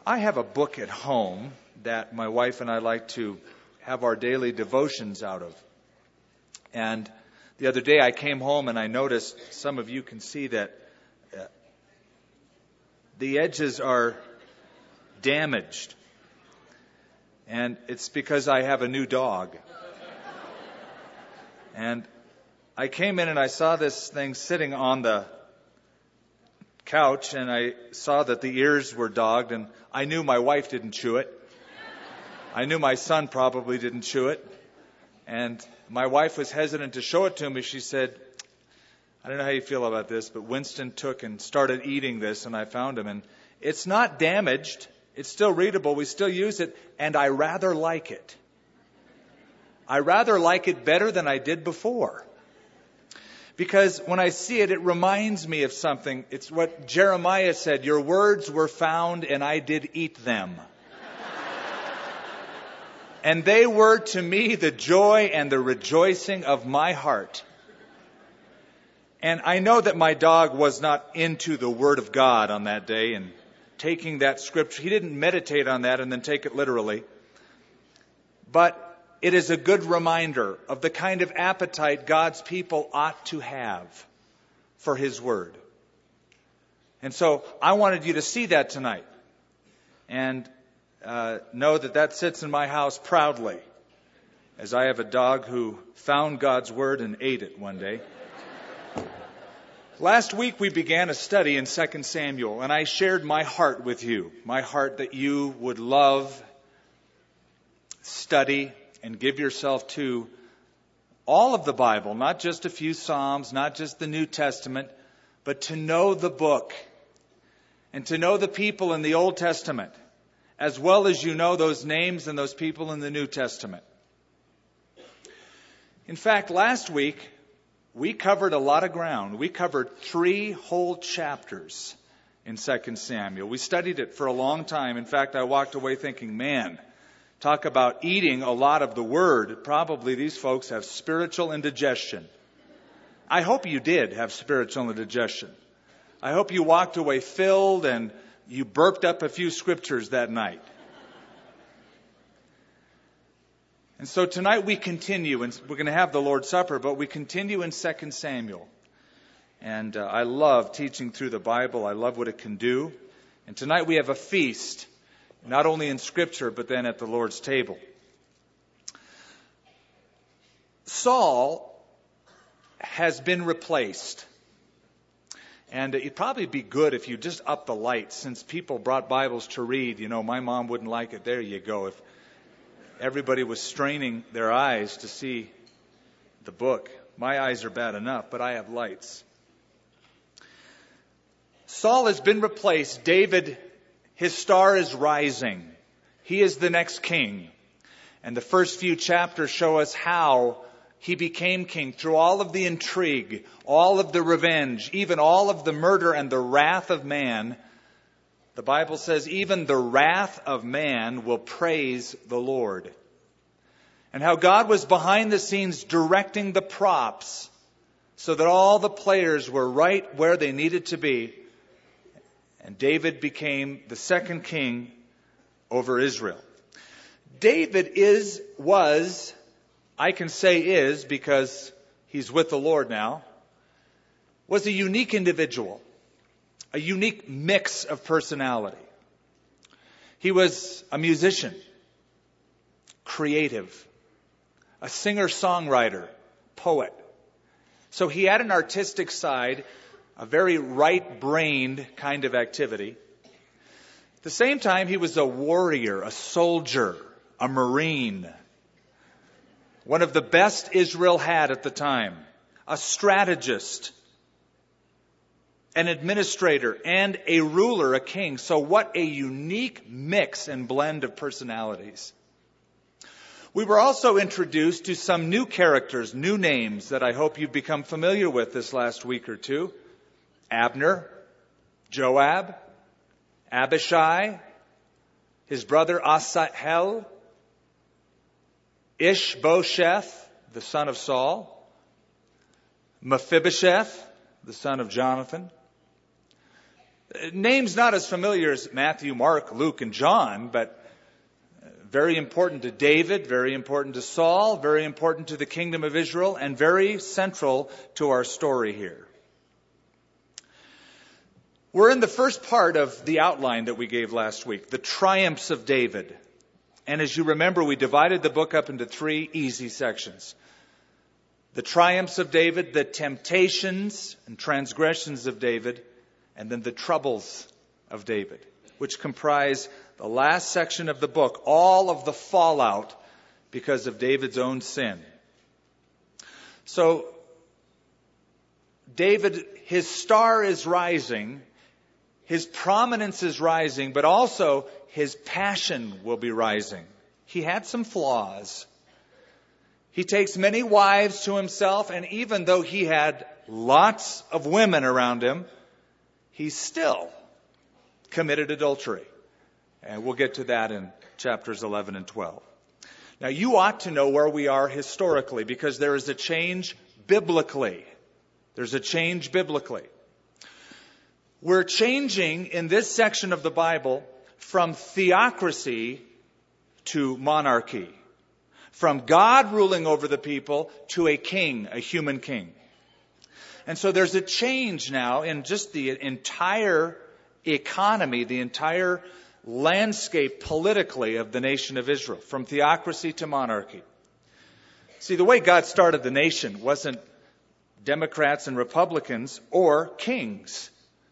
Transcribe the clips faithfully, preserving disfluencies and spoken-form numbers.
I have a book at home that my wife and I like to have our daily devotions out of. And the other day I came home and I noticed, some of you can see that uh, the edges are damaged. And it's because I have a new dog. And I came in and I saw this thing sitting on the couch, and I saw that the ears were dogged, and I knew my wife didn't chew it. I knew my son probably didn't chew it. And my wife was hesitant to show it to me. She said, I don't know how you feel about this, but Winston took and started eating this, and I found him. And it's not damaged. It's still readable. We still use it, and I rather like it. I rather like it better than I did before. Because when I see it, it reminds me of something. It's what Jeremiah said, your words were found and I did eat them. And they were to me the joy and the rejoicing of my heart. And I know that my dog was not into the Word of God on that day and taking that scripture. He didn't meditate on that and then take it literally. But it is a good reminder of the kind of appetite God's people ought to have for His Word. And so I wanted you to see that tonight and uh, know that that sits in my house proudly, as I have a dog who found God's Word and ate it one day. Last week we began a study in Second Samuel, and I shared my heart with you, my heart that you would love, study, and give yourself to all of the Bible, not just a few Psalms, not just the New Testament, but to know the book and to know the people in the Old Testament, as well as you know those names and those people in the New Testament. In fact, last week, we covered a lot of ground. We covered three whole chapters in Second Samuel. We studied it for a long time. In fact, I walked away thinking, man, talk about eating a lot of the Word. Probably these folks have spiritual indigestion. I hope you did have spiritual indigestion. I hope you walked away filled and you burped up a few scriptures that night. And so tonight we continue, and we're going to have the Lord's Supper, but we continue in Second Samuel. And uh, I love teaching through the Bible. I love what it can do. And tonight we have a feast, not only in Scripture, but then at the Lord's table. Saul has been replaced. And it'd probably be good if you just up the lights, since people brought Bibles to read. You know, my mom wouldn't like it. There you go. If everybody was straining their eyes to see the book. My eyes are bad enough, but I have lights. Saul has been replaced. David, his star is rising. He is the next king. And the first few chapters show us how he became king through all of the intrigue, all of the revenge, even all of the murder and the wrath of man. The Bible says even the wrath of man will praise the Lord. And how God was behind the scenes directing the props so that all the players were right where they needed to be. And David became the second king over Israel. David is, was, I can say is because he's with the Lord now, was a unique individual, a unique mix of personality. He was a musician, creative, a singer-songwriter, poet. So he had an artistic side, a very right-brained kind of activity. At the same time, he was a warrior, a soldier, a marine. One of the best Israel had at the time. A strategist, an administrator, and a ruler, a king. So what a unique mix and blend of personalities. We were also introduced to some new characters, new names that I hope you've become familiar with this last week or two. Abner, Joab, Abishai, his brother Asahel, Ishbosheth, the son of Saul, Mephibosheth, the son of Jonathan. Names not as familiar as Matthew, Mark, Luke, and John, but very important to David, very important to Saul, very important to the kingdom of Israel, and very central to our story here. We're in the first part of the outline that we gave last week, the triumphs of David. And as you remember, we divided the book up into three easy sections. The triumphs of David, the temptations and transgressions of David, and then the troubles of David, which comprise the last section of the book, all of the fallout because of David's own sin. So, David, his star is rising, his prominence is rising, but also his passion will be rising. He had some flaws. He takes many wives to himself, and even though he had lots of women around him, he still committed adultery. And we'll get to that in chapters eleven and twelve. Now, you ought to know where we are historically, because there is a change biblically. There's a change biblically. We're changing in this section of the Bible from theocracy to monarchy. From God ruling over the people to a king, a human king. And so there's a change now in just the entire economy, the entire landscape politically of the nation of Israel, from theocracy to monarchy. See, the way God started the nation wasn't Democrats and Republicans or kings.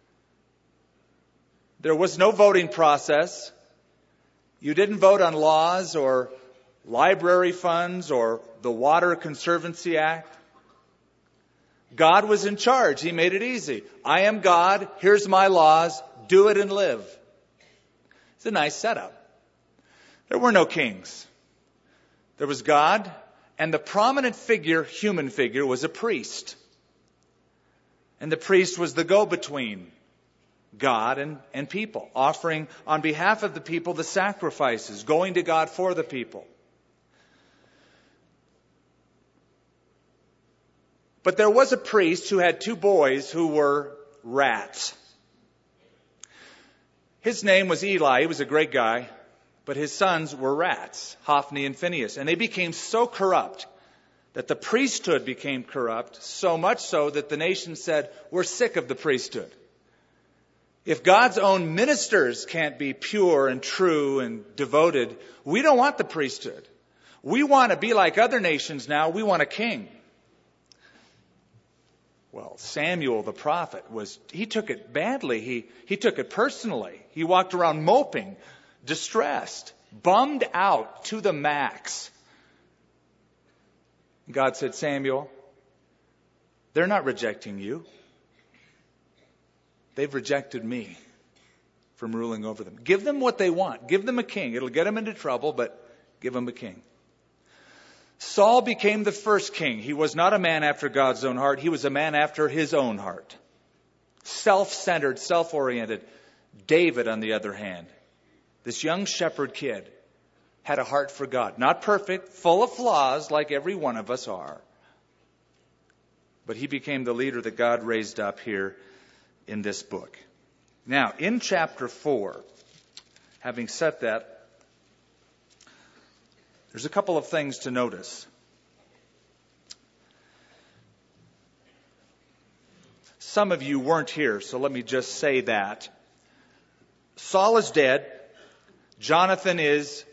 There was no voting process. You didn't vote on laws or library funds or the Water Conservancy Act. God was in charge. He made it easy. I am God. Here's my laws. Do it and live. It's a nice setup. There were no kings. There was God, and the prominent figure, human figure, was a priest. And the priest was the go-between God and, and people, offering on behalf of the people the sacrifices, going to God for the people. But there was a priest who had two boys who were rats. His name was Eli. He was a great guy. But his sons were rats, Hophni and Phinehas. And they became so corrupt that the priesthood became corrupt, so much so that the nation said, we're sick of the priesthood. If God's own ministers can't be pure and true and devoted, we don't want the priesthood. We want to be like other nations now. We want a king. Well, Samuel the prophet was, he took it badly. He, he took it personally. He walked around moping, distressed, bummed out to the max. God said, Samuel, they're not rejecting you. They've rejected me from ruling over them. Give them what they want. Give them a king. It'll get them into trouble, but give them a king. Saul became the first king. He was not a man after God's own heart. He was a man after his own heart. Self-centered, self-oriented. David, on the other hand, this young shepherd kid, had a heart for God. Not perfect, full of flaws like every one of us are. But he became the leader that God raised up here in this book. Now, in chapter four, having said that, there's a couple of things to notice. Some of you weren't here, so let me just say that. Saul is dead. Jonathan is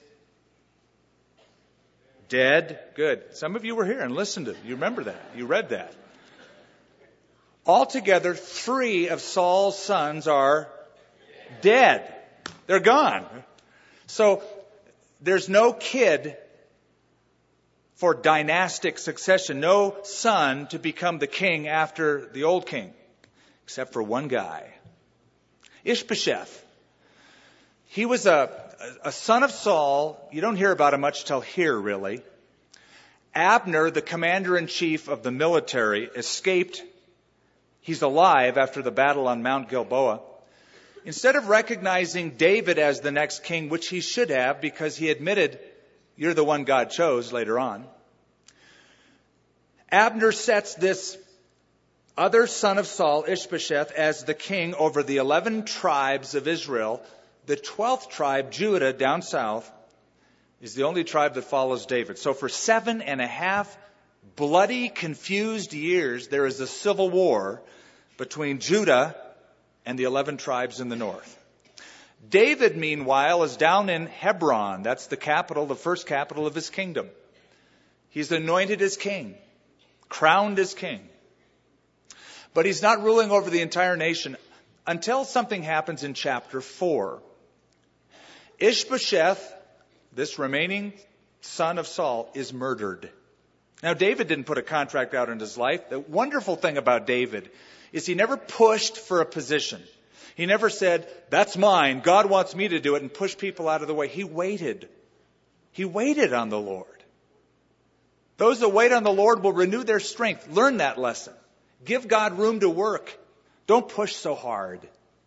dead. Good. Some of you were here and listened to it. You remember that. You read that. Altogether, three of Saul's sons are dead. They're gone. So there's no kid for dynastic succession, no son to become the king after the old king, except for one guy, Ishbosheth. He was a, a son of Saul. You don't hear about him much till here, really. Abner, the commander-in-chief of the military, escaped. He's alive after the battle on Mount Gilboa. Instead of recognizing David as the next king, which he should have because he admitted, you're the one God chose later on, Abner sets this other son of Saul, Ishbosheth, as the king over the eleven tribes of Israel. The twelfth tribe, Judah, down south, is the only tribe that follows David. So for seven and a half bloody, confused years, there is a civil war between Judah and the eleven tribes in the north. David, meanwhile, is down in Hebron. That's the capital, the first capital of his kingdom. He's anointed as king, crowned as king. But he's not ruling over the entire nation until something happens in chapter four. Ishbosheth, this remaining son of Saul, is murdered. Now, David didn't put a contract out in his life. The wonderful thing about David is he never pushed for a position. He never said, that's mine, God wants me to do it, and push people out of the way. He waited. He waited on the Lord. Those that wait on the Lord will renew their strength. Learn that lesson. Give God room to work. Don't push so hard.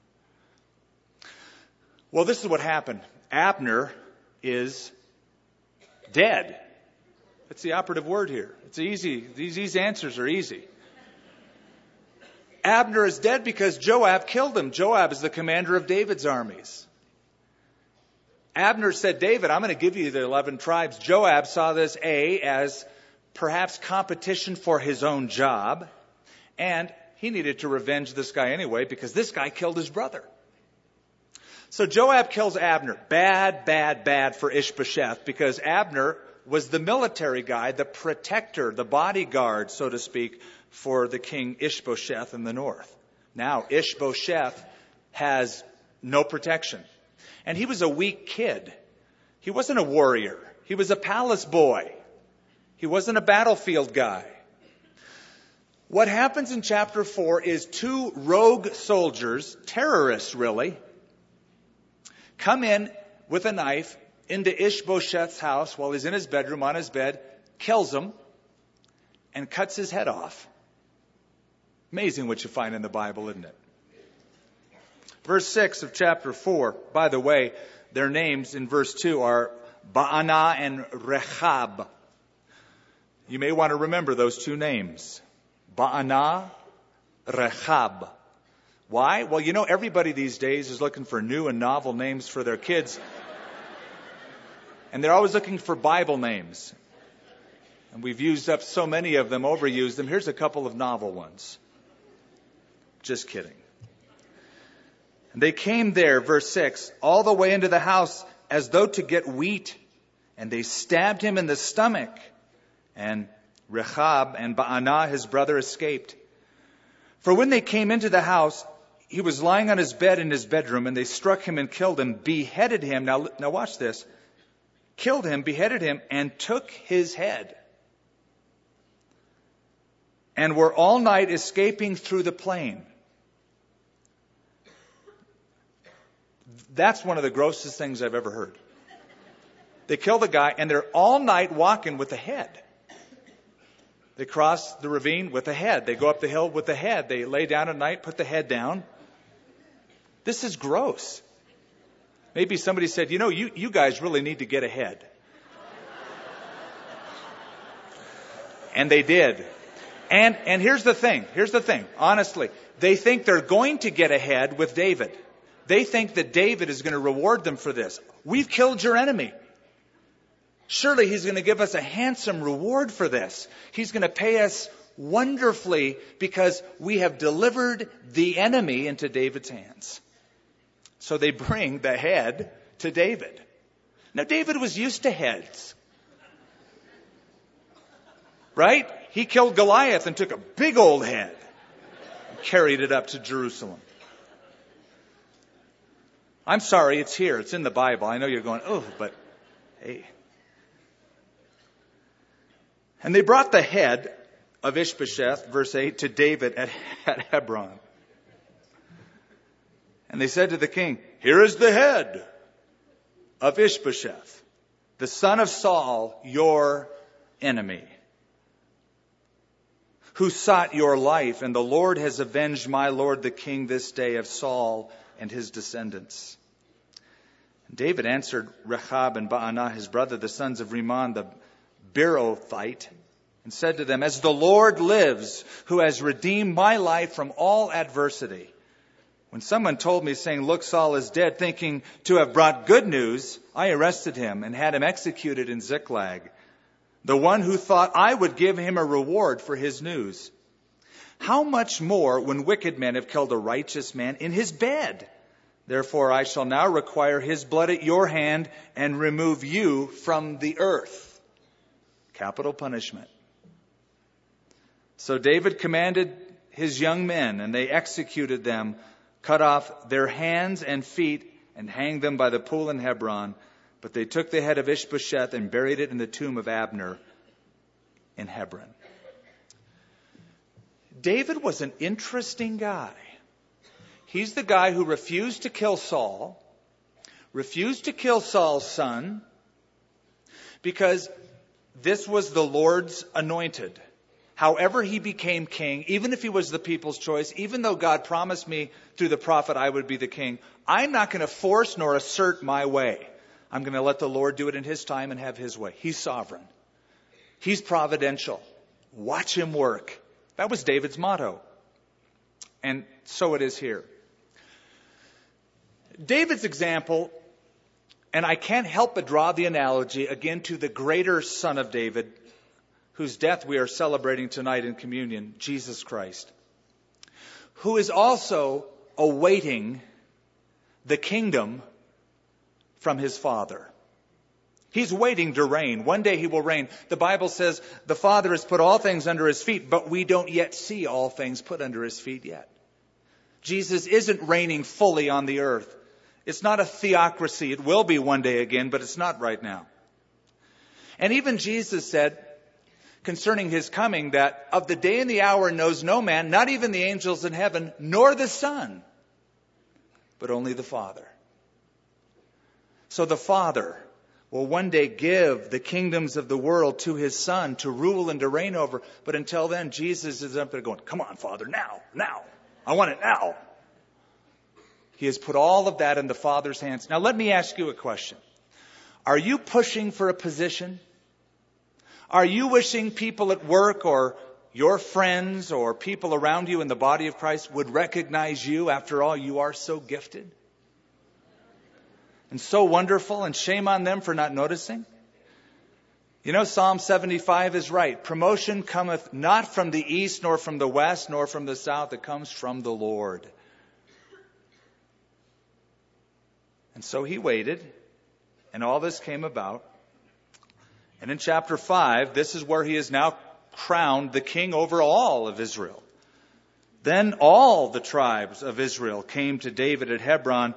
Well, this is what happened. Abner is dead. That's the operative word here. It's easy. These, these answers are easy. Abner is dead because Joab killed him. Joab is the commander of David's armies. Abner said, David, I'm going to give you the eleven tribes. Joab saw this, A, as perhaps competition for his own job. And he needed to revenge this guy anyway because this guy killed his brother. So Joab kills Abner. Bad, bad, bad for Ishbosheth because Abner was the military guy, the protector, the bodyguard, so to speak, for the king Ishbosheth in the north. Now, Ishbosheth has no protection. And he was a weak kid. He wasn't a warrior. He was a palace boy. He wasn't a battlefield guy. What happens in chapter four is two rogue soldiers, terrorists really, come in with a knife into Ishbosheth's house while he's in his bedroom on his bed, kills him, and cuts his head off. Amazing what you find in the Bible, isn't it? Verse six of chapter four, by the way, their names in verse two are Baanah and Rechab. You may want to remember those two names. Baanah, Rechab. Why? Well, you know, everybody these days is looking for new and novel names for their kids. And they're always looking for Bible names. And we've used up so many of them, overused them. Here's a couple of novel ones. Just kidding. And they came there, verse six, all the way into the house as though to get wheat. And they stabbed him in the stomach. And Rechab and Baanah, his brother, escaped. For when they came into the house, he was lying on his bed in his bedroom, and they struck him and killed him, beheaded him. Now, now watch this. Killed him, beheaded him, and took his head. And were all night escaping through the plain. That's one of the grossest things I've ever heard. They kill the guy, and they're all night walking with the head. They cross the ravine with the head. They go up the hill with the head. They lay down at night, put the head down. This is gross. Maybe somebody said, you know, you, you guys really need to get a head. And they did. And, and here's the thing. Here's the thing. Honestly, they think they're going to get ahead with David. They think that David is going to reward them for this. We've killed your enemy. Surely he's going to give us a handsome reward for this. He's going to pay us wonderfully because we have delivered the enemy into David's hands. So they bring the head to David. Now, David was used to heads. Right? He killed Goliath and took a big old head and carried it up to Jerusalem. I'm sorry, it's here. It's in the Bible. I know you're going, oh, but hey. And they brought the head of Ishbosheth, verse eight, to David at, at Hebron. And they said to the king, here is the head of Ishbosheth, the son of Saul, your enemy, who sought your life, and the Lord has avenged my lord the king this day of Saul and his descendants. And David answered Rechab and Baanah, his brother, the sons of Rimmon, the Beerothite, and said to them, "As the Lord lives, who has redeemed my life from all adversity." When someone told me, saying, "Look, Saul is dead," thinking to have brought good news, I arrested him and had him executed in Ziklag, the one who thought I would give him a reward for his news. How much more when wicked men have killed a righteous man in his bed? Therefore I shall now require his blood at your hand and remove you from the earth. Capital punishment. So David commanded his young men, and they executed them, cut off their hands and feet, and hanged them by the pool in Hebron. But they took the head of Ishbosheth and buried it in the tomb of Abner in Hebron. David was an interesting guy. He's the guy who refused to kill Saul, refused to kill Saul's son, because this was the Lord's anointed. However he became king, even if he was the people's choice, even though God promised me through the prophet I would be the king, I'm not going to force nor assert my way. I'm going to let the Lord do it in his time and have his way. He's sovereign. He's providential. Watch him work. That was David's motto. And so it is here. David's example, and I can't help but draw the analogy again to the greater son of David, whose death we are celebrating tonight in communion, Jesus Christ, who is also awaiting the kingdom from his Father. He's waiting to reign. One day he will reign. The Bible says the Father has put all things under his feet, but we don't yet see all things put under his feet yet. Jesus isn't reigning fully on the earth. It's not a theocracy. It will be one day again, but it's not right now. And even Jesus said concerning his coming that of the day and the hour knows no man, not even the angels in heaven, nor the Son, but only the Father. So the Father will one day give the kingdoms of the world to his Son to rule and to reign over. But until then, Jesus is up there going, "Come on, Father, now, now. I want it now." He has put all of that in the Father's hands. Now let me ask you a question. Are you pushing for a position? Are you wishing people at work or your friends or people around you in the body of Christ would recognize you? After all, you are so gifted and so wonderful, and shame on them for not noticing. You know, Psalm seventy-five is right. Promotion cometh not from the east, nor from the west, nor from the south. It comes from the Lord. And so he waited, and all this came about. And in chapter five, this is where he is now crowned the king over all of Israel. Then all the tribes of Israel came to David at Hebron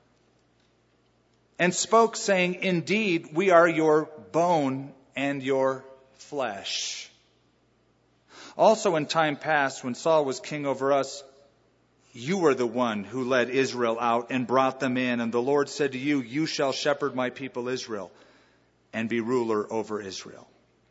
and spoke, saying, "Indeed, we are your bone and your flesh." Also in time past, when Saul was king over us, you were the one who led Israel out and brought them in. And the Lord said to you, "You shall shepherd my people Israel and be ruler over Israel."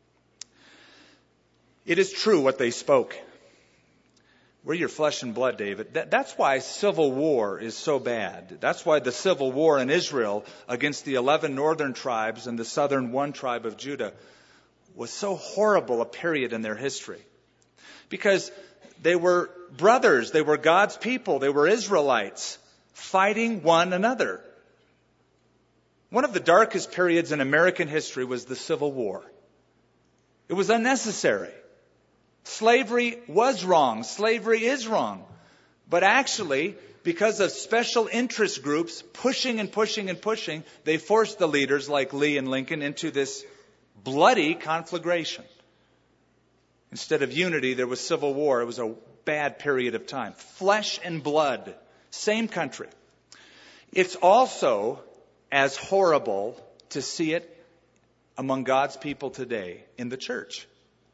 It is true what they spoke. We're your flesh and blood, David. That, that's why civil war is so bad. That's why the civil war in Israel against the eleven northern tribes and the southern one tribe of Judah was so horrible a period in their history. Because they were brothers. They were God's people. They were Israelites fighting one another. One of the darkest periods in American history was the Civil War. It was unnecessary. Slavery was wrong. Slavery is wrong. But actually, because of special interest groups pushing and pushing and pushing, they forced the leaders like Lee and Lincoln into this bloody conflagration. Instead of unity, there was civil war. It was a bad period of time. Flesh and blood. Same country. It's also as horrible to see it among God's people today in the church.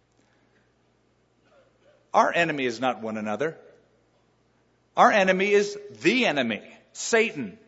Our enemy is not one another. Our enemy is the enemy, Satan.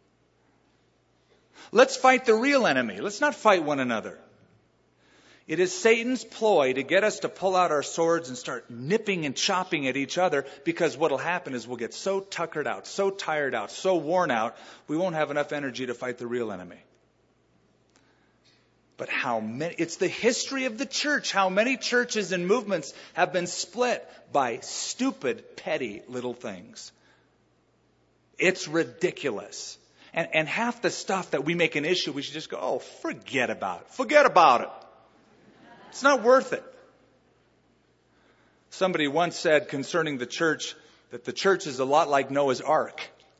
Let's fight the real enemy. Let's not fight one another. It is Satan's ploy to get us to pull out our swords and start nipping and chopping at each other, because what will happen is we'll get so tuckered out, so tired out, so worn out, we won't have enough energy to fight the real enemy. But how many, it's the history of the church. How many churches and movements have been split by stupid, petty little things. It's ridiculous. And, and half the stuff that we make an issue, we should just go, oh, forget about it. Forget about it. It's not worth it. Somebody once said concerning the church that the church is a lot like Noah's Ark.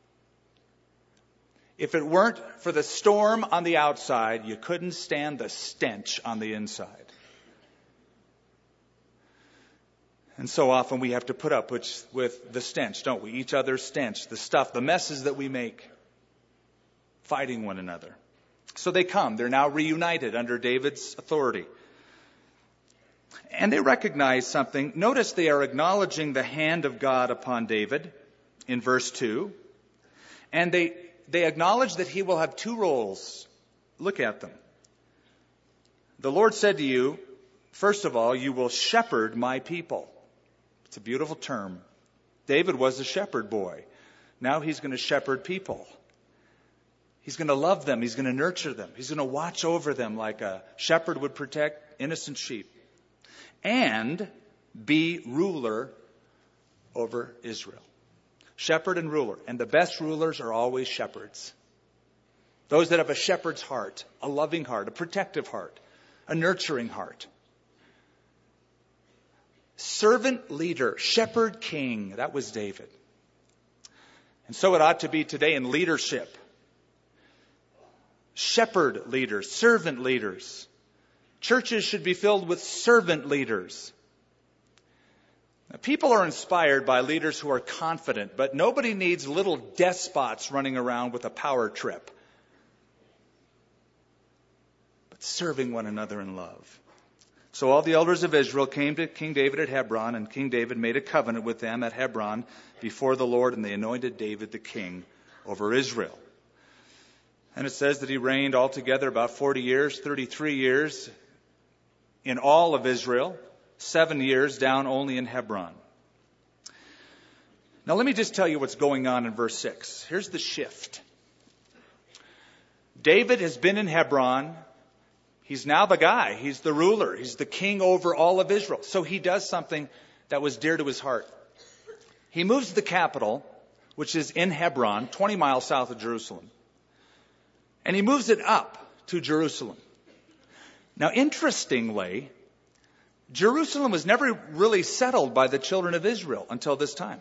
If it weren't for the storm on the outside, you couldn't stand the stench on the inside. And so often we have to put up with, with the stench, don't we? Each other's stench, the stuff, the messes that we make, fighting one another. So they come. They're now reunited under David's authority. And they recognize something. Notice they are acknowledging the hand of God upon David in verse two. And they, they acknowledge that he will have two roles. Look at them. The Lord said to you, first of all, you will shepherd my people. It's a beautiful term. David was a shepherd boy. Now he's going to shepherd people. He's going to love them. He's going to nurture them. He's going to watch over them like a shepherd would protect innocent sheep. And be ruler over Israel. Shepherd and ruler. And the best rulers are always shepherds. Those that have a shepherd's heart, a loving heart, a protective heart, a nurturing heart. Servant leader, shepherd king. That was David. And so it ought to be today in leadership. Shepherd leaders, servant leaders. Churches should be filled with servant leaders. Now, people are inspired by leaders who are confident, but nobody needs little despots running around with a power trip. But serving one another in love. So all the elders of Israel came to King David at Hebron, and King David made a covenant with them at Hebron before the Lord, and they anointed David the king over Israel. And it says that he reigned altogether about forty years, thirty-three years in all of Israel, seven years down only in Hebron. Now let me just tell you what's going on in verse six. Here's the shift. David has been in Hebron. He's now the guy. He's the ruler. He's the king over all of Israel. So he does something that was dear to his heart. He moves the capital, which is in Hebron, twenty miles south of Jerusalem. And he moves it up to Jerusalem. Now, interestingly, Jerusalem was never really settled by the children of Israel until this time.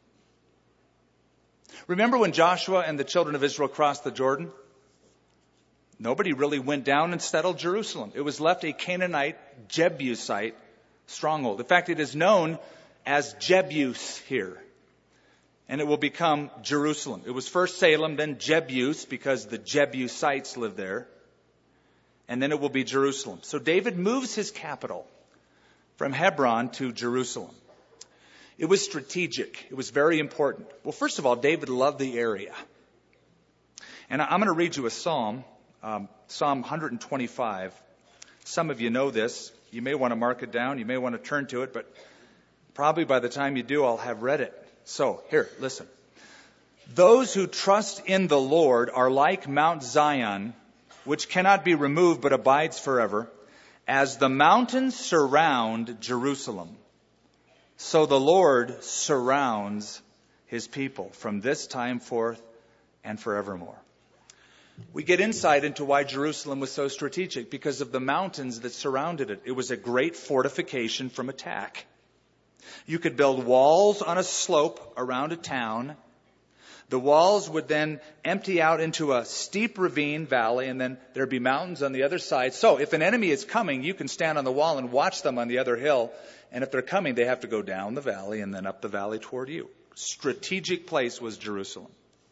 Remember when Joshua and the children of Israel crossed the Jordan? Nobody really went down and settled Jerusalem. It was left a Canaanite, Jebusite stronghold. In fact, it is known as Jebus here. And it will become Jerusalem. It was first Salem, then Jebus, because the Jebusites lived there. And then it will be Jerusalem. So David moves his capital from Hebron to Jerusalem. It was strategic. It was very important. Well, first of all, David loved the area. And I'm going to read you a psalm, um, Psalm one twenty-five. Some of you know this. You may want to mark it down. You may want to turn to it. But probably by the time you do, I'll have read it. So, here, listen. Those who trust in the Lord are like Mount Zion, which cannot be removed but abides forever. As the mountains surround Jerusalem, so the Lord surrounds his people from this time forth and forevermore. We get insight into why Jerusalem was so strategic because of the mountains that surrounded it. It was a great fortification from attack. You could build walls on a slope around a town. The walls would then empty out into a steep ravine valley, and then there'd be mountains on the other side. So if an enemy is coming, you can stand on the wall and watch them on the other hill. And if they're coming, they have to go down the valley and then up the valley toward you. Strategic place was Jerusalem.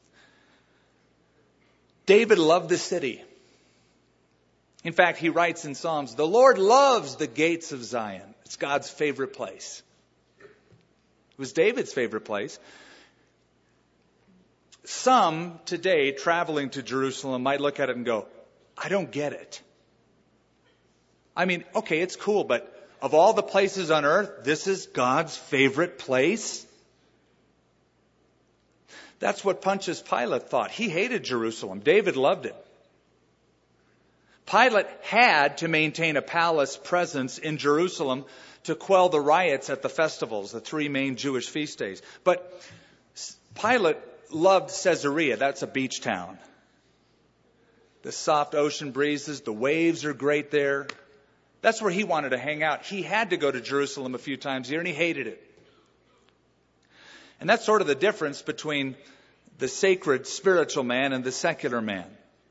David loved the city. In fact, he writes in Psalms, the Lord loves the gates of Zion. It's God's favorite place. It was David's favorite place. Some today traveling to Jerusalem might look at it and go, I don't get it. I mean, okay, it's cool, but of all the places on earth, this is God's favorite place? That's what Pontius Pilate thought. He hated Jerusalem. David loved it. Pilate had to maintain a palace presence in Jerusalem to quell the riots at the festivals, the three main Jewish feast days. But Pilate loved Caesarea. That's a beach town. The soft ocean breezes, the waves are great there. That's where he wanted to hang out. He had to go to Jerusalem a few times a year, and he hated it. And that's sort of the difference between the sacred spiritual man and the secular man.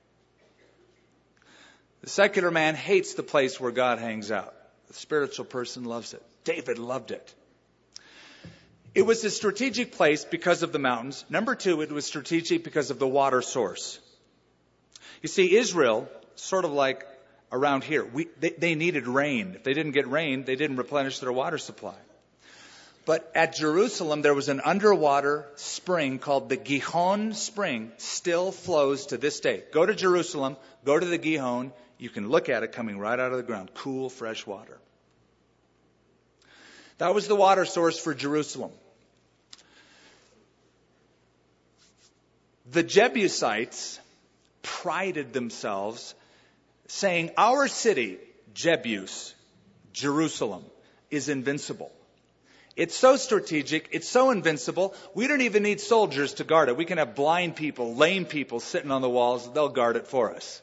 The secular man hates the place where God hangs out. The spiritual person loves it. David loved it. It was a strategic place because of the mountains. Number two, it was strategic because of the water source. You see, Israel, sort of like around here, we, they, they needed rain. If they didn't get rain, they didn't replenish their water supply. But at Jerusalem, there was an underwater spring called the Gihon Spring, still flows to this day. Go to Jerusalem, go to the Gihon, you can look at it coming right out of the ground, cool, fresh water. That was the water source for Jerusalem. The Jebusites prided themselves, saying, our city, Jebus, Jerusalem, is invincible. It's so strategic, it's so invincible, we don't even need soldiers to guard it. We can have blind people, lame people sitting on the walls, they'll guard it for us.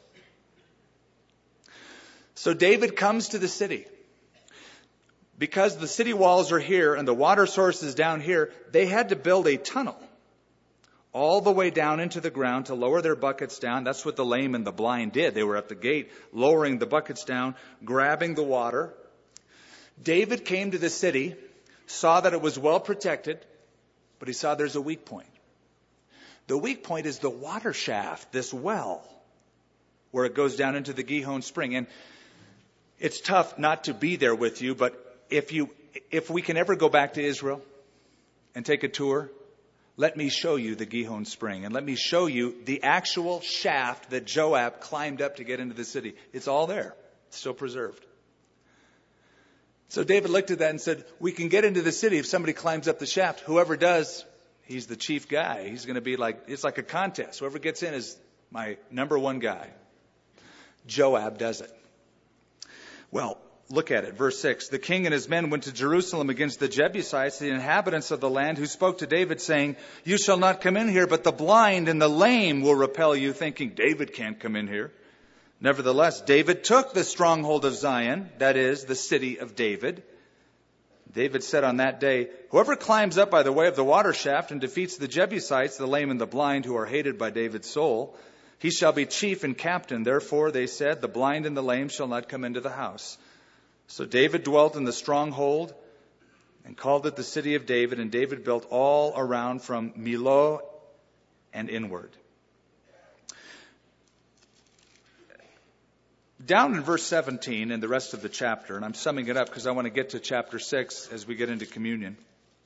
So David comes to the city. Because the city walls are here and the water source is down here, they had to build a tunnel all the way down into the ground to lower their buckets down. That's what the lame and the blind did. They were at the gate, lowering the buckets down, grabbing the water. David came to the city, saw that it was well protected, but he saw there's a weak point. The weak point is the water shaft, this well, where it goes down into the Gihon Spring. And it's tough not to be there with you, but if you, if we can ever go back to Israel and take a tour, let me show you the Gihon Spring, and let me show you the actual shaft that Joab climbed up to get into the city. It's all there, it's still preserved. So David looked at that and said, we can get into the city if somebody climbs up the shaft. Whoever does, he's the chief guy. He's going to be like, it's like a contest. Whoever gets in is my number one guy. Joab does it. Well, look at it. Verse six. The king and his men went to Jerusalem against the Jebusites, the inhabitants of the land, who spoke to David, saying, you shall not come in here, but the blind and the lame will repel you, thinking, David can't come in here. Nevertheless, David took the stronghold of Zion, that is, the city of David. David said on that day, whoever climbs up by the way of the water shaft and defeats the Jebusites, the lame and the blind, who are hated by David's soul, he shall be chief and captain. Therefore, they said, the blind and the lame shall not come into the house. So David dwelt in the stronghold and called it the city of David, and David built all around from Millo and inward. Down in verse seventeen and the rest of the chapter, and I'm summing it up because I want to get to chapter six as we get into communion.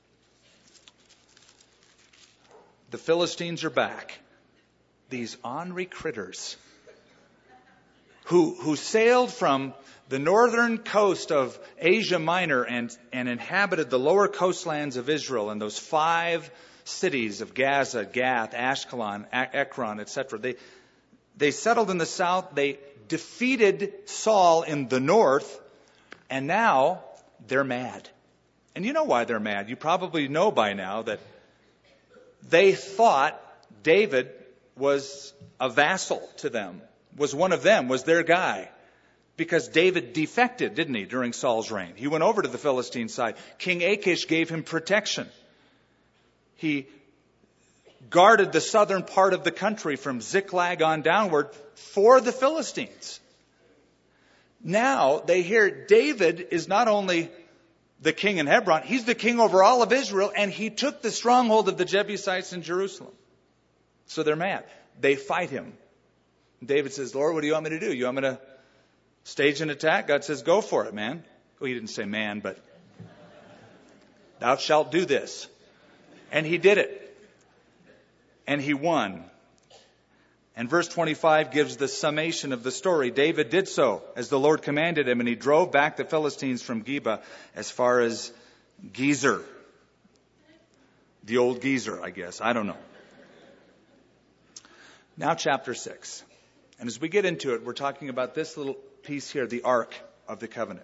The Philistines are back. These ornery critters who, who sailed from the northern coast of Asia Minor and, and inhabited the lower coastlands of Israel and those five cities of Gaza, Gath, Ashkelon, Ekron, et cetera. They, they settled in the south. They defeated Saul in the north, and now they're mad. And you know why they're mad. You probably know by now that they thought David was a vassal to them, was one of them, was their guy. Because David defected, didn't he, during Saul's reign? He went over to the Philistine side. King Achish gave him protection. He guarded the southern part of the country from Ziklag on downward for the Philistines. Now they hear David is not only the king in Hebron, he's the king over all of Israel, and he took the stronghold of the Jebusites in Jerusalem. So they're mad. They fight him. David says, Lord, what do you want me to do? You want me to stage an attack? God says, go for it, man. Well, he didn't say man, but thou shalt do this. And he did it. And he won. And verse twenty-five gives the summation of the story. David did so as the Lord commanded him, and he drove back the Philistines from Geba as far as Gezer. The old Gezer, I guess. I don't know. Now chapter six. And as we get into it, we're talking about this little piece here, the Ark of the Covenant.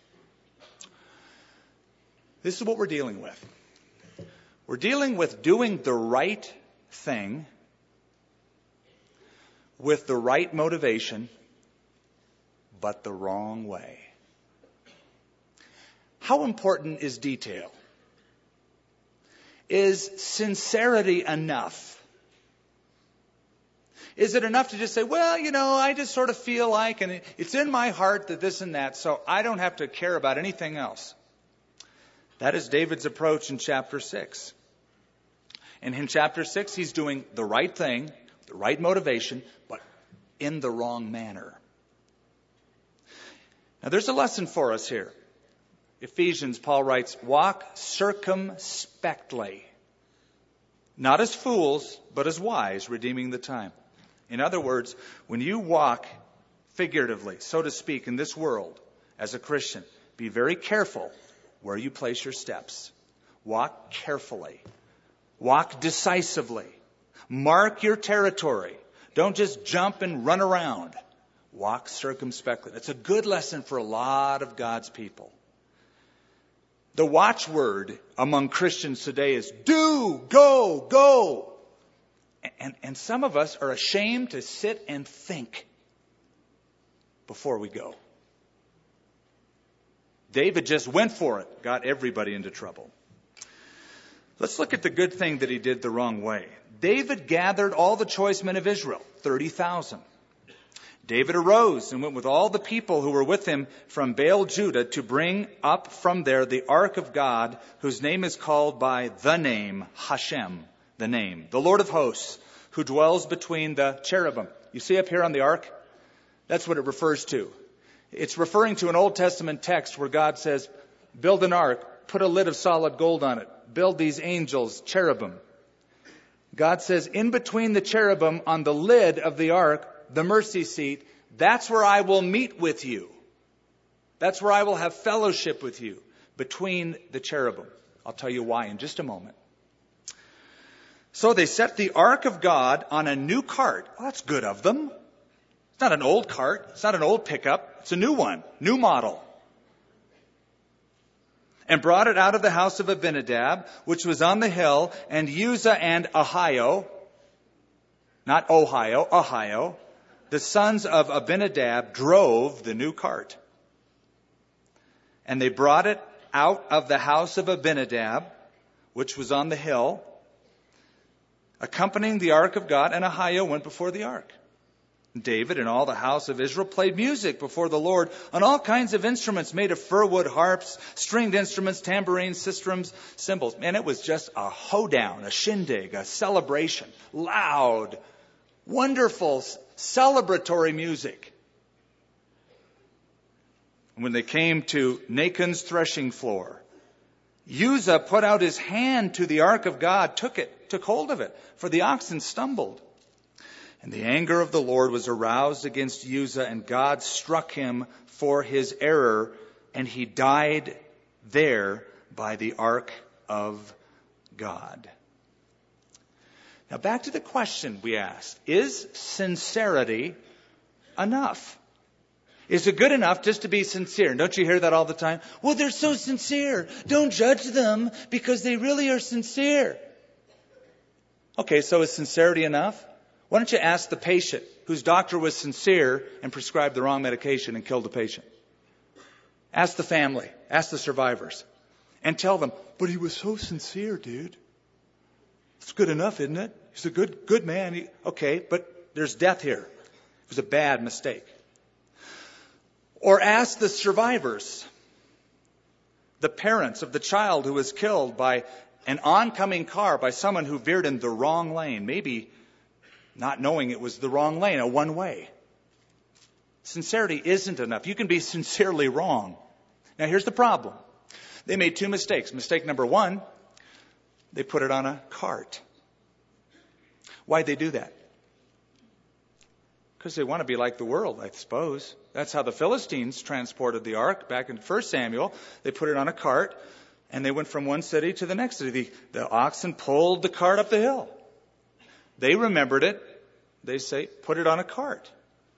This is what we're dealing with. We're dealing with doing the right thing with the right motivation, but the wrong way. How important is detail? Is sincerity enough? Is it enough to just say, well, you know, I just sort of feel like, and it's in my heart that this and that, so I don't have to care about anything else? That is David's approach in chapter six. And in chapter six, he's doing the right thing, the right motivation, but in the wrong manner. Now, there's a lesson for us here. Ephesians, Paul writes, walk circumspectly, not as fools, but as wise, redeeming the time. In other words, when you walk figuratively, so to speak, in this world as a Christian, be very careful where you place your steps. Walk carefully. Walk decisively. Mark your territory. Don't just jump and run around. Walk circumspectly. That's a good lesson for a lot of God's people. The watchword among Christians today is do, go, go. And, and some of us are ashamed to sit and think before we go. David just went for it, got everybody into trouble. Let's look at the good thing that he did the wrong way. David gathered all the choice men of Israel, thirty thousand. David arose and went with all the people who were with him from Baal Judah to bring up from there the ark of God, whose name is called by the name Hashem, the name, the Lord of hosts, who dwells between the cherubim. You see up here on the ark? That's what it refers to. It's referring to an Old Testament text where God says, build an ark, put a lid of solid gold on it, build these angels, cherubim. God says, in between the cherubim on the lid of the ark, the mercy seat, that's where I will meet with you. That's where I will have fellowship with you, between the cherubim. I'll tell you why in just a moment. So they set the ark of God on a new cart. Well, that's good of them. It's not an old cart. It's not an old pickup. It's a new one, new model. And brought it out of the house of Abinadab, which was on the hill, and Uzzah and Ahio, not Ohio, Ahio, the sons of Abinadab drove the new cart. And they brought it out of the house of Abinadab, which was on the hill, accompanying the ark of God, and Ahio went before the ark. David and all the house of Israel played music before the Lord on all kinds of instruments made of fir wood, harps, stringed instruments, tambourines, sistrums, cymbals. Man, it was just a hoedown, a shindig, a celebration. Loud, wonderful, celebratory music. When they came to Nachon's threshing floor, Uzzah put out his hand to the ark of God, took it, took hold of it, for the oxen stumbled. And the anger of the Lord was aroused against Uzzah, and God struck him for his error, and he died there by the ark of God. Now back to the question we asked. Is sincerity enough? Is it good enough just to be sincere? And don't you hear that all the time? Well, they're so sincere. Don't judge them because they really are sincere. Okay, so is sincerity enough? Why don't you ask the patient whose doctor was sincere and prescribed the wrong medication and killed the patient? Ask the family. Ask the survivors. And tell them, but he was so sincere, dude. It's good enough, isn't it? He's a good, good man. He, okay, but there's death here. It was a bad mistake. Or ask the survivors, the parents of the child who was killed by an oncoming car, by someone who veered in the wrong lane, maybe not knowing it was the wrong lane, a one-way. Sincerity isn't enough. You can be sincerely wrong. Now, here's the problem. They made two mistakes. Mistake number one, they put it on a cart. Why'd they do that? Because they want to be like the world, I suppose. That's how the Philistines transported the ark back in First Samuel. They put it on a cart, and they went from one city to the next city. The, the oxen pulled the cart up the hill. They remembered it. They say, put it on a cart.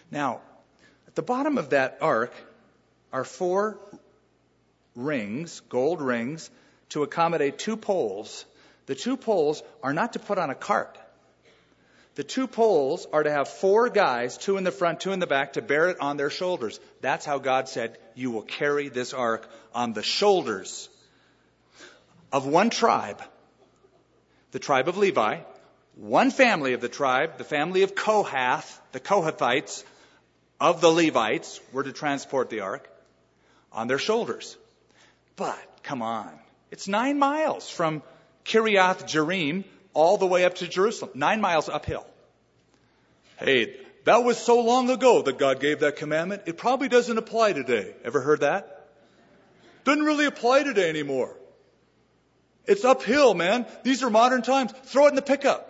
Now, at the bottom of that ark are four rings, gold rings, to accommodate two poles. The two poles are not to put on a cart. The two poles are to have four guys, two in the front, two in the back, to bear it on their shoulders. That's how God said, you will carry this ark on the shoulders of one tribe, the tribe of Levi, one family of the tribe, the family of Kohath, the Kohathites of the Levites were to transport the ark on their shoulders. But, come on, it's nine miles from Kiriath Jearim all the way up to Jerusalem. Nine miles uphill. Hey, that was so long ago that God gave that commandment. It probably doesn't apply today. Ever heard that? Doesn't really apply today anymore. It's uphill, man. These are modern times. Throw it in the pickup.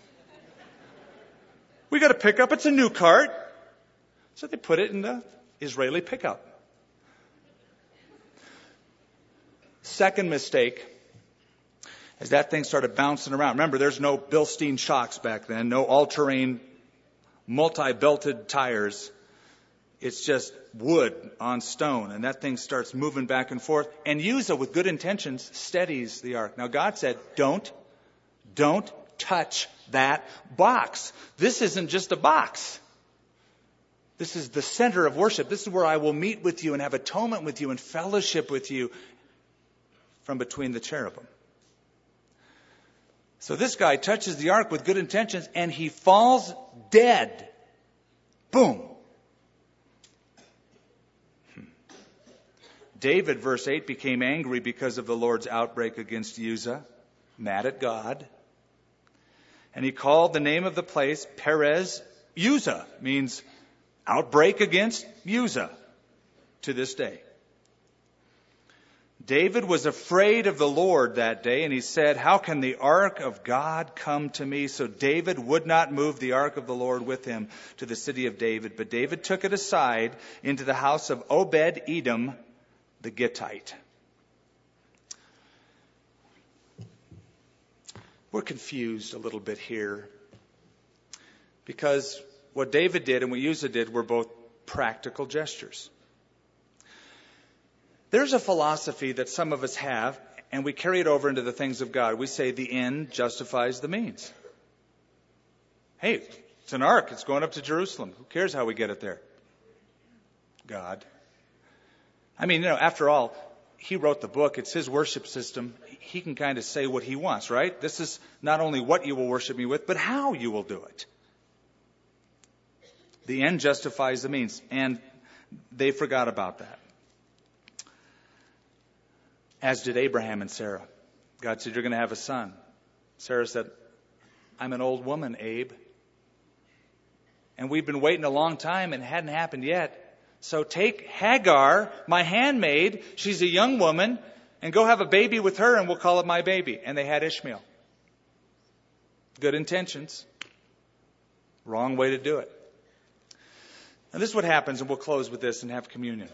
We got a pickup. It's a new cart. So they put it in the Israeli pickup. Second mistake, as that thing started bouncing around. Remember, there's no Bilstein shocks back then, no all-terrain, multi-belted tires. It's just wood on stone, and that thing starts moving back and forth. And Uzzah, with good intentions, steadies the ark. Now, God said, don't, don't touch that box. This isn't just a box. This is the center of worship. This is where I will meet with you and have atonement with you and fellowship with you from between the cherubim. So this guy touches the ark with good intentions and he falls dead. Boom. Hmm. David, verse eight, became angry because of the Lord's outbreak against Uzzah, mad at God. And he called the name of the place Perez Uzzah, means outbreak against Uzzah to this day. David was afraid of the Lord that day, and he said, how can the ark of God come to me? So David would not move the ark of the Lord with him to the city of David, but David took it aside into the house of Obed-Edom the Gittite. We're confused a little bit here because what David did and what Uzzah did were both practical gestures. There's a philosophy that some of us have, and we carry it over into the things of God. We say the end justifies the means. Hey, it's an ark. It's going up to Jerusalem. Who cares how we get it there? God. I mean, you know, after all, he wrote the book. It's his worship system. He can kind of say what he wants, right? This is not only what you will worship me with, but how you will do it. The end justifies the means. And they forgot about that. As did Abraham and Sarah. God said, you're going to have a son. Sarah said, I'm an old woman, Abe. And we've been waiting a long time and it hadn't happened yet. So take Hagar, my handmaid, she's a young woman, and go have a baby with her and we'll call it my baby. And they had Ishmael. Good intentions. Wrong way to do it. And this is what happens, and we'll close with this and have communion.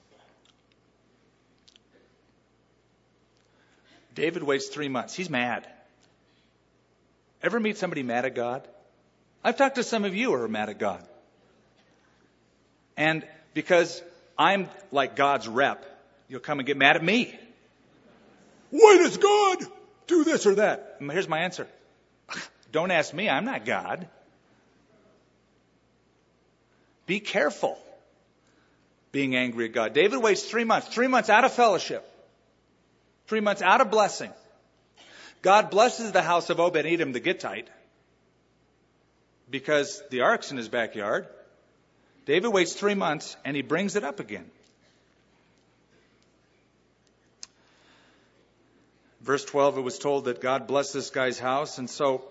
David waits three months. He's mad. Ever meet somebody mad at God? I've talked to some of you who are mad at God. And because I'm like God's rep, you'll come and get mad at me. Why does God do this or that? And here's my answer. Don't ask me. I'm not God. Be careful being angry at God. David waits three months. Three months out of fellowship. Three months out of blessing. God blesses the house of Obed-Edom the Gittite because the ark's in his backyard. David waits three months and he brings it up again. Verse twelve, it was told that God blessed this guy's house. And so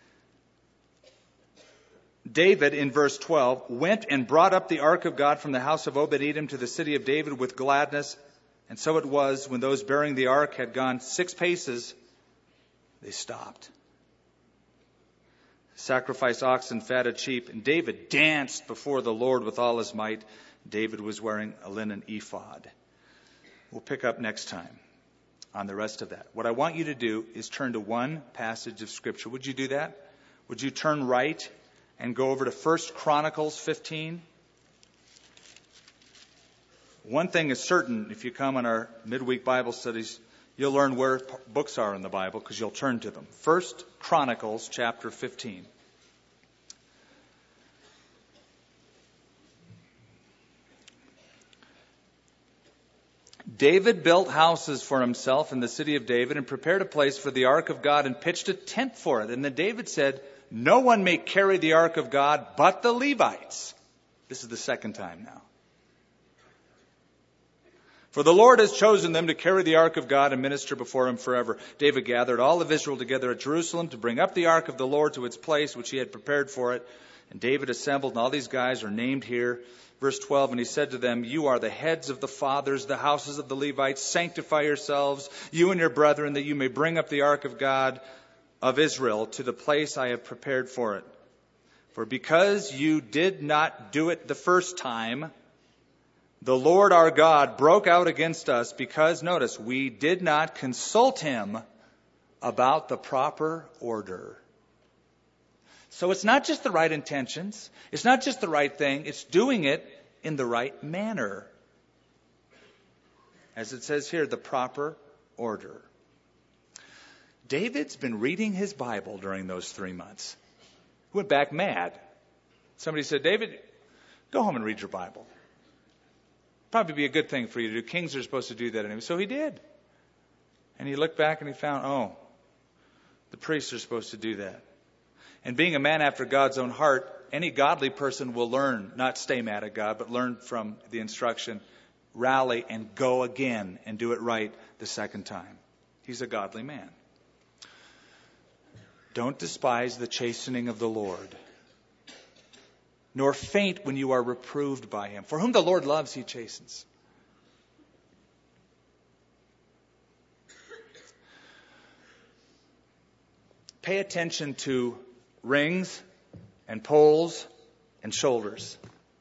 David, in verse twelve, went and brought up the ark of God from the house of Obed-Edom to the city of David with gladness. And so it was, when those bearing the ark had gone six paces, they stopped. Sacrificed oxen, fatted sheep, and David danced before the Lord with all his might. David was wearing a linen ephod. We'll pick up next time on the rest of that. What I want you to do is turn to one passage of Scripture. Would you do that? Would you turn right and go over to First Chronicles fifteen? One thing is certain, if you come on our midweek Bible studies, you'll learn where p- books are in the Bible because you'll turn to them. First Chronicles chapter fifteen. David built houses for himself in the city of David and prepared a place for the ark of God and pitched a tent for it. And then David said, no one may carry the ark of God but the Levites. This is the second time now. For the Lord has chosen them to carry the ark of God and minister before him forever. David gathered all of Israel together at Jerusalem to bring up the ark of the Lord to its place, which he had prepared for it. And David assembled, and all these guys are named here. Verse twelve, and he said to them, you are the heads of the fathers, the houses of the Levites. Sanctify yourselves, you and your brethren, that you may bring up the ark of God of Israel to the place I have prepared for it. For because you did not do it the first time, the Lord our God broke out against us because, notice, we did not consult him about the proper order. So it's not just the right intentions. It's not just the right thing. It's doing it in the right manner. As it says here, the proper order. David's been reading his Bible during those three months. He went back mad. Somebody said, David, go home and read your Bible. Probably be a good thing for you to do. Kings are supposed to do that anyway. So he did. And he looked back and he found, oh, the priests are supposed to do that. And being a man after God's own heart, any godly person will learn, not stay mad at God, but learn from the instruction, rally and go again and do it right the second time. He's a godly man. Don't despise the chastening of the Lord, nor faint when you are reproved by him. For whom the Lord loves, he chastens. Pay attention to rings and poles and shoulders.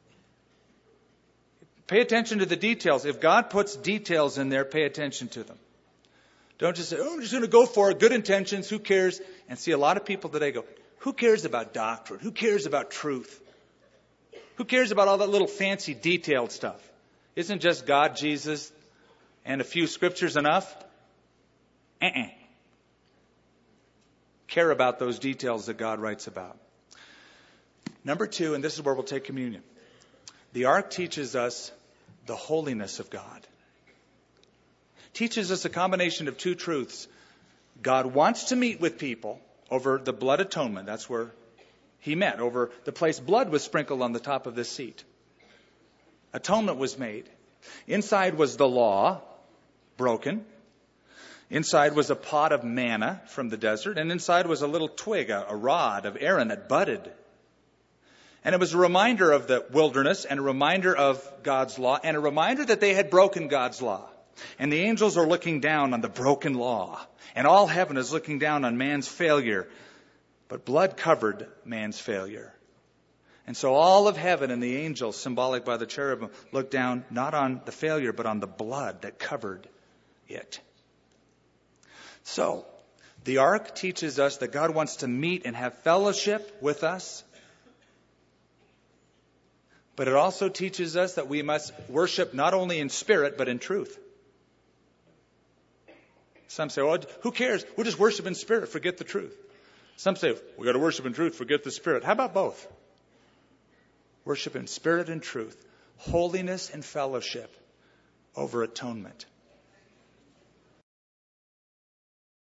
Pay attention to the details. If God puts details in there, pay attention to them. Don't just say, oh, I'm just going to go for it. Good intentions. Who cares? And see, a lot of people today go, who cares about doctrine? Who cares about truth? Who cares about all that little fancy detailed stuff? Isn't just God, Jesus, and a few scriptures enough? Uh-uh. Care about those details that God writes about. Number two, and this is where we'll take communion. The ark teaches us the holiness of God. Teaches us a combination of two truths. God wants to meet with people over the blood atonement. That's where he met, over the place blood was sprinkled on the top of this seat. Atonement was made. Inside was the law, broken. Inside was a pot of manna from the desert, and inside was a little twig, a, a rod of Aaron that budded. And it was a reminder of the wilderness, and a reminder of God's law, and a reminder that they had broken God's law. And the angels are looking down on the broken law, and all heaven is looking down on man's failure. But blood covered man's failure. And so all of heaven and the angels, symbolic by the cherubim, look down not on the failure, but on the blood that covered it. So, the ark teaches us that God wants to meet and have fellowship with us. But it also teaches us that we must worship not only in spirit, but in truth. Some say, well, who cares? We'll just worship in spirit, forget the truth. Some say, we've got to worship in truth, forget the spirit. How about both? Worship in spirit and truth. Holiness and fellowship over atonement.